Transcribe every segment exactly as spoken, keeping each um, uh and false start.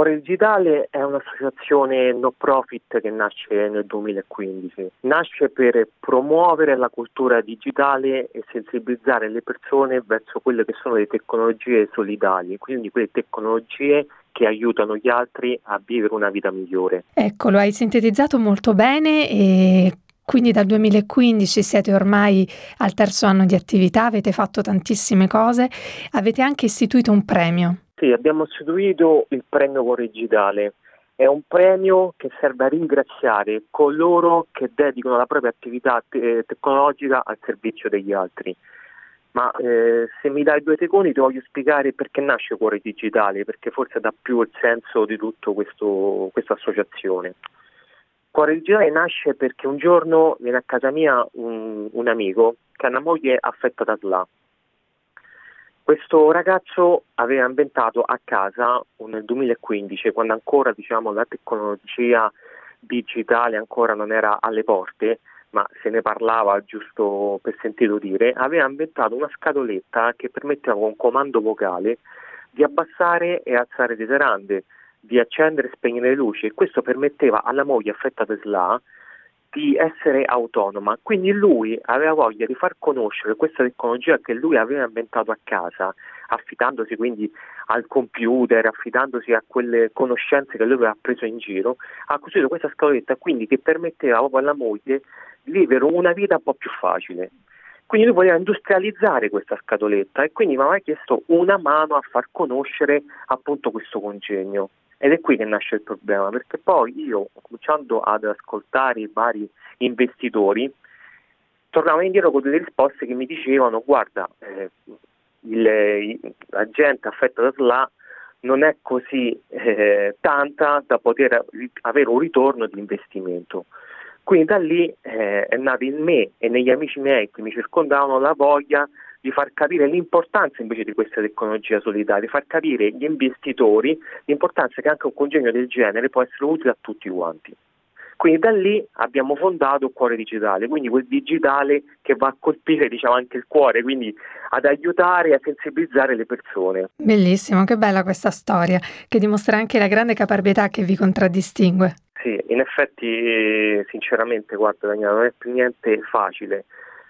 Cuore Digitale è un'associazione no profit che nasce nel duemilaquindici. Nasce per promuovere la cultura digitale e sensibilizzare le persone verso quelle che sono le tecnologie solidali, quindi quelle tecnologie che aiutano gli altri a vivere una vita migliore. Ecco, lo hai sintetizzato molto bene e quindi dal duemilaquindici siete ormai al terzo anno di attività, avete fatto tantissime cose, avete anche istituito un premio. Sì, abbiamo istituito il premio Cuore Digitale. È un premio che serve a ringraziare coloro che dedicano la propria attività te- tecnologica al servizio degli altri. Ma eh, se mi dai due secondi ti voglio spiegare perché nasce Cuore Digitale, perché forse dà più il senso di tutto questo, questa associazione. Cuore Digitale nasce perché un giorno viene a casa mia un, un amico che ha una moglie affetta da S L A. Questo ragazzo aveva inventato a casa nel duemilaquindici, quando ancora diciamo, la tecnologia digitale ancora non era alle porte, ma se ne parlava giusto per sentito dire, aveva inventato una scatoletta che permetteva con un comando vocale di abbassare e alzare le serrande, di accendere e spegnere le luci, e questo permetteva alla moglie affetta da S L A di essere autonoma. Quindi lui aveva voglia di far conoscere questa tecnologia che lui aveva inventato a casa, affidandosi quindi al computer, affidandosi a quelle conoscenze che lui aveva preso in giro, ha costruito questa scatoletta quindi che permetteva proprio alla moglie di vivere una vita un po' più facile. Quindi lui voleva industrializzare questa scatoletta e quindi mi aveva chiesto una mano a far conoscere appunto questo congegno. Ed è qui che nasce il problema, perché poi io, cominciando ad ascoltare i vari investitori, tornavo indietro con delle risposte che mi dicevano: guarda, eh, il, la gente affetta da S L A non è così eh, tanta da poter avere un ritorno di investimento. Quindi da lì eh, è nata in me e negli amici miei che mi circondavano la voglia di far capire l'importanza invece di questa tecnologia solidale, di far capire agli investitori l'importanza che anche un congegno del genere può essere utile a tutti quanti. Quindi da lì abbiamo fondato Cuore Digitale, quindi quel digitale che va a colpire diciamo anche il cuore, quindi ad aiutare e a sensibilizzare le persone. Bellissimo, che bella questa storia, che dimostra anche la grande caparbietà che vi contraddistingue. Sì, in effetti sinceramente guarda Daniela, non è più niente facile,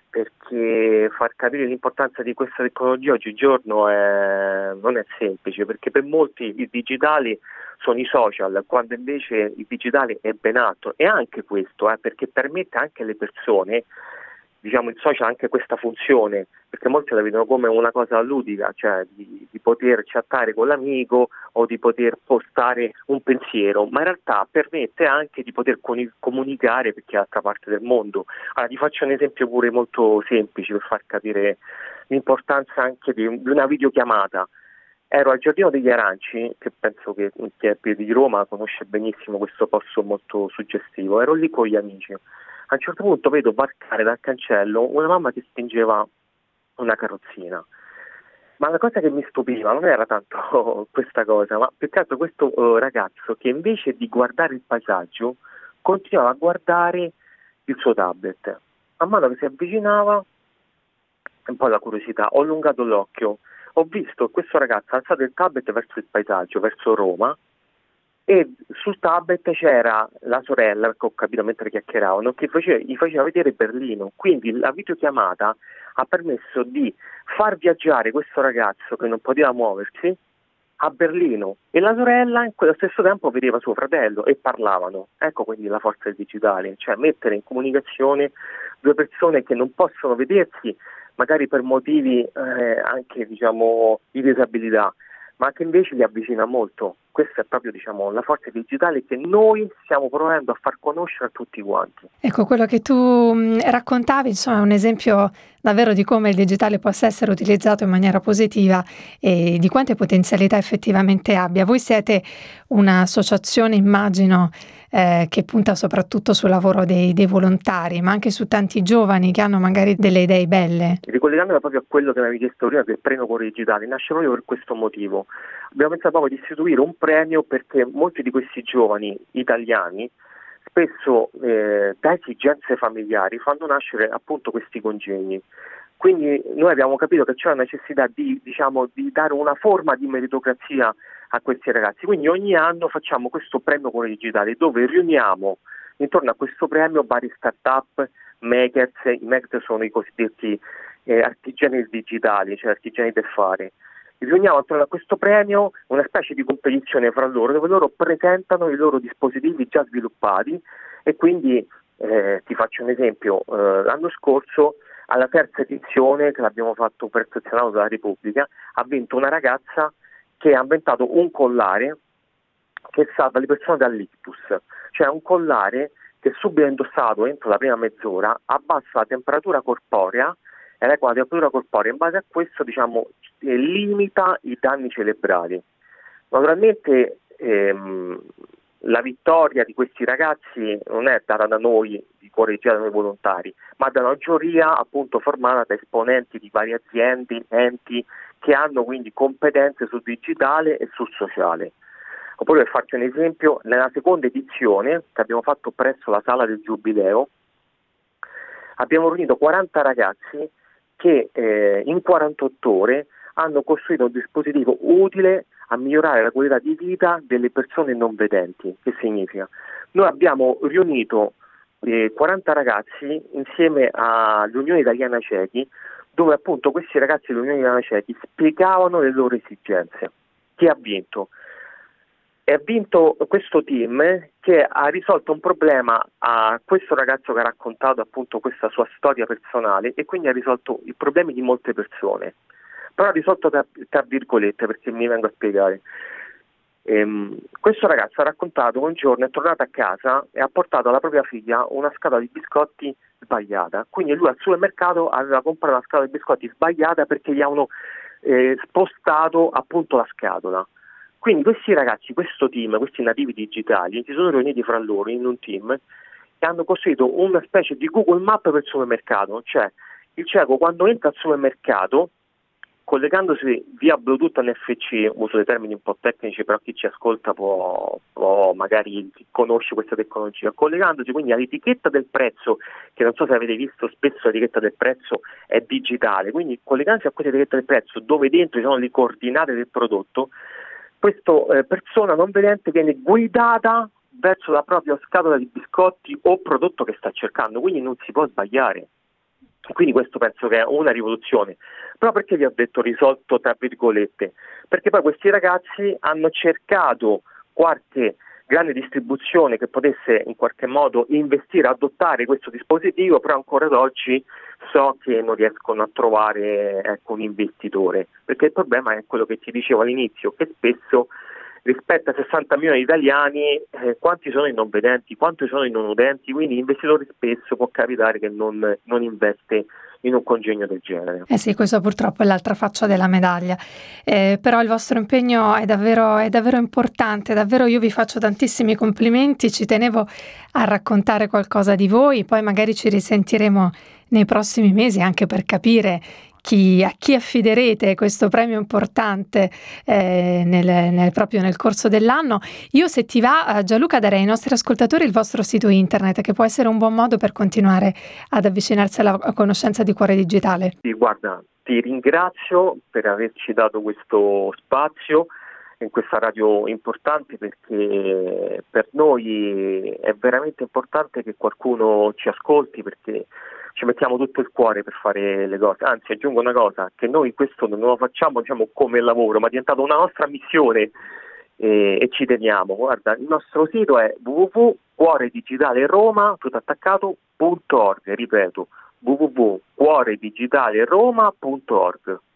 perché far capire l'importanza di questa tecnologia oggigiorno è, non è semplice, perché per molti i digitali sono i social, quando invece il digitale è ben altro. E anche questo, eh, perché permette anche alle persone, diciamo il social ha anche questa funzione, perché molti la vedono come una cosa ludica, cioè di, di poter chattare con l'amico o di poter postare un pensiero, ma in realtà permette anche di poter con- comunicare per chi è dall'altra parte del mondo. Allora, ti faccio un esempio pure molto semplice per far capire l'importanza anche di, di una videochiamata. Ero al Giardino degli Aranci, che penso che chi è più di Roma conosce benissimo questo posto molto suggestivo. Ero lì con gli amici. A un certo punto vedo varcare dal cancello una mamma che spingeva una carrozzina. Ma la cosa che mi stupiva non era tanto questa cosa, ma più che altro questo uh, ragazzo che invece di guardare il paesaggio continuava a guardare il suo tablet. Man mano che si avvicinava, un po' la curiosità, ho allungato l'occhio, ho visto questo ragazzo alzato il tablet verso il paesaggio, verso Roma, e sul tablet c'era la sorella, che ho capito mentre chiacchieravano, che faceva, gli faceva vedere Berlino. Quindi la videochiamata ha permesso di far viaggiare questo ragazzo che non poteva muoversi a Berlino, e la sorella in quello stesso tempo vedeva suo fratello e parlavano. Ecco quindi la forza del digitale, cioè mettere in comunicazione due persone che non possono vedersi magari per motivi eh, anche diciamo di disabilità, ma che invece li avvicina molto. Questa è proprio diciamo la forza digitale che noi stiamo provando a far conoscere a tutti quanti. Ecco, quello che tu mh, raccontavi, insomma, è un esempio davvero di come il digitale possa essere utilizzato in maniera positiva e di quante potenzialità effettivamente abbia. Voi siete un'associazione, immagino, eh, che punta soprattutto sul lavoro dei, dei volontari, ma anche su tanti giovani che hanno magari delle idee belle. Ricollegandomi proprio a quello che mi avevi chiesto prima del premio Cuore Digitale, nasce proprio per questo motivo. Abbiamo pensato proprio di istituire un premio perché molti di questi giovani italiani spesso eh, da esigenze familiari fanno nascere appunto questi congegni. Quindi noi abbiamo capito che c'è la necessità di, diciamo, di dare una forma di meritocrazia a questi ragazzi. Quindi ogni anno facciamo questo premio Cuore Digitale, dove riuniamo intorno a questo premio vari start-up, makers. I makers sono i cosiddetti eh, artigiani digitali, cioè artigiani del fare. Riuniamo attorno a questo premio una specie di competizione fra loro, dove loro presentano i loro dispositivi già sviluppati. E quindi eh, ti faccio un esempio: eh, l'anno scorso, alla terza edizione, che l'abbiamo fatto presso il Senato della Repubblica, ha vinto una ragazza che ha inventato un collare che salva le persone dall'ictus, cioè un collare che subito indossato entro la prima mezz'ora abbassa la temperatura corporea e regola la temperatura corporea. In base a questo, diciamo, eh, limita i danni cerebrali. Naturalmente ehm, la vittoria di questi ragazzi non è data da noi, di Cuore Digitale, da noi volontari, ma da una giuria appunto formata da esponenti di varie aziende, enti che hanno quindi competenze sul digitale e sul sociale. Oppure, per farci un esempio, nella seconda edizione che abbiamo fatto presso la Sala del Giubileo abbiamo riunito quaranta ragazzi che eh, in quarantotto ore hanno costruito un dispositivo utile a migliorare la qualità di vita delle persone non vedenti. Che significa? Noi abbiamo riunito eh, quaranta ragazzi insieme all'Unione Italiana Ciechi, dove appunto questi ragazzi dell'Unione Italiana Ciechi spiegavano le loro esigenze. Chi ha vinto? E ha vinto questo team che ha risolto un problema a questo ragazzo che ha raccontato appunto questa sua storia personale, e quindi ha risolto i problemi di molte persone. Però ha risolto tra, tra virgolette, perché mi vengo a spiegare. Ehm, questo ragazzo ha raccontato che un giorno è tornato a casa e ha portato alla propria figlia una scatola di biscotti sbagliata. Quindi lui al supermercato aveva comprato una scatola di biscotti sbagliata perché gli avevano eh, spostato appunto la scatola. Quindi questi ragazzi, questo team, questi nativi digitali, si sono riuniti fra loro in un team e hanno costruito una specie di Google Map per il supermercato. Cioè, il cieco quando entra al supermercato, collegandosi via Bluetooth N F C, uso dei termini un po' tecnici, però chi ci ascolta può, può magari conosce questa tecnologia, collegandosi quindi all'etichetta del prezzo, che non so se avete visto, spesso l'etichetta del prezzo è digitale, quindi collegandosi a questa etichetta del prezzo dove dentro ci sono le coordinate del prodotto, questa eh, persona non vedente viene guidata verso la propria scatola di biscotti o prodotto che sta cercando, quindi non si può sbagliare. Quindi questo penso che è una rivoluzione. Però perché vi ho detto risolto tra virgolette? Perché poi questi ragazzi hanno cercato qualche grande distribuzione che potesse in qualche modo investire, adottare questo dispositivo, però ancora ad oggi so che non riescono a trovare ecco, un investitore, perché il problema è quello che ti dicevo all'inizio, che spesso rispetto a sessanta milioni di italiani, eh, quanti sono i non vedenti, quanti sono i non udenti, quindi l'investitore spesso può capitare che non, non investe in un congegno del genere. Eh sì, questo purtroppo è l'altra faccia della medaglia, eh, però il vostro impegno è davvero, è davvero importante, davvero io vi faccio tantissimi complimenti, ci tenevo a raccontare qualcosa di voi, poi magari ci risentiremo nei prossimi mesi anche per capire Chi, a chi affiderete questo premio importante eh, nel, nel, proprio nel corso dell'anno. Io, se ti va, Gianluca, darei ai nostri ascoltatori il vostro sito internet, che può essere un buon modo per continuare ad avvicinarsi alla conoscenza di Cuore Digitale. Sì, guarda, ti ringrazio per averci dato questo spazio in questa radio importante, perché per noi è veramente importante che qualcuno ci ascolti, perché ci mettiamo tutto il cuore per fare le cose. Anzi, aggiungo una cosa, che noi questo non lo facciamo diciamo come lavoro, ma è diventato una nostra missione e, e ci teniamo. Guarda, il nostro sito è w w w punto cuore digitale roma tutto attaccato punto org, ripeto w w w punto cuore digitale roma punto org.